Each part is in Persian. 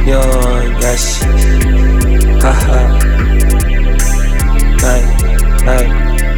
یا گشت ها ها ای ای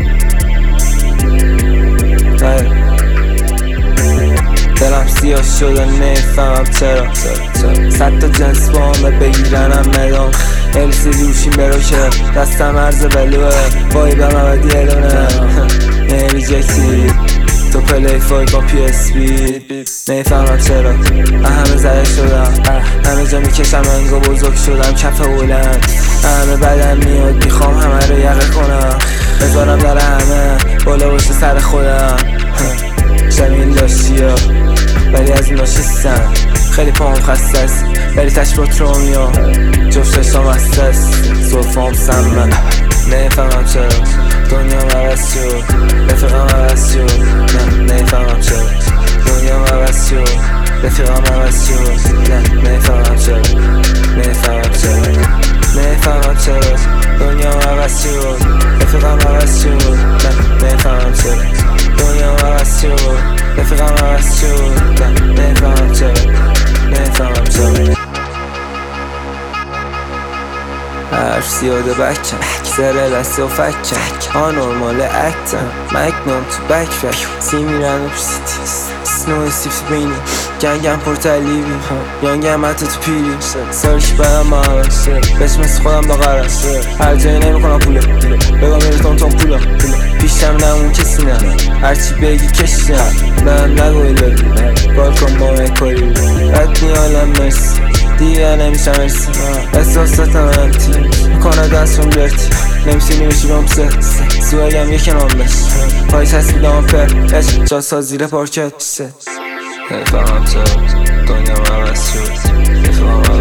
دلم سیاه شده نمیفهمم چرا صد تا جنس با همه بگیرنم مدام السی روشیم برو که دستم عرض بلوه بایی به مبدی ادونه نمیجکتی تو پلی فای با پی اس بی نمیفهمم چرا همه زده شدم همه جا میکشم انگا بزرگ شدم کف بلند همه بدم میاد میخوام همه رو یقه کنم بذارم در همه بالا باشه سر خودم شمین لاشیا ولی از اینا شستم خیلی پاهم خسته است ولی تشبات رو میام جفتشام هسته است صرفام سمه نمیفهمم چرا دنیام عوض شد رفیقم عوض شد نه نمیفهمم چرا دنیام عوض شد رفیقم عوض شد نه نمیفهمم چرا نمیفهمم چرا نمیفهمم چرا دنیام عوض شد رفیقم عوض شد نه نمیفهمم چرا دنیام عوض شد رفیقم عوض شد نه نمیفهمم چرا نمیفهمم چرا حرف زیاده بکم سر دسته و فکم آنورمال اکتم مکنام تو بکفک سی میرن و پسیتی سنو استیف بینی گنگم پرتلیبی یانگم حتی تو پیری سالش بدم با همه بهش مثل خودم با قرار هر جایی نمیکنم پوله بگم میرتون تون پوله پیشم نمون کسی نه هرچی بگی کشیدم بهم نگوی لگی بالکن با مکاری رد نیالم مرسی دیگه نمیشم مرسی احساساتم امتی میکنه دستم برتی نمیشه نمیشی بام سوگم یکی نام بش پای تصمیم دام پر جاسا زیر پارکت نمیفهمم چرا دنیام عوض شد رفیقم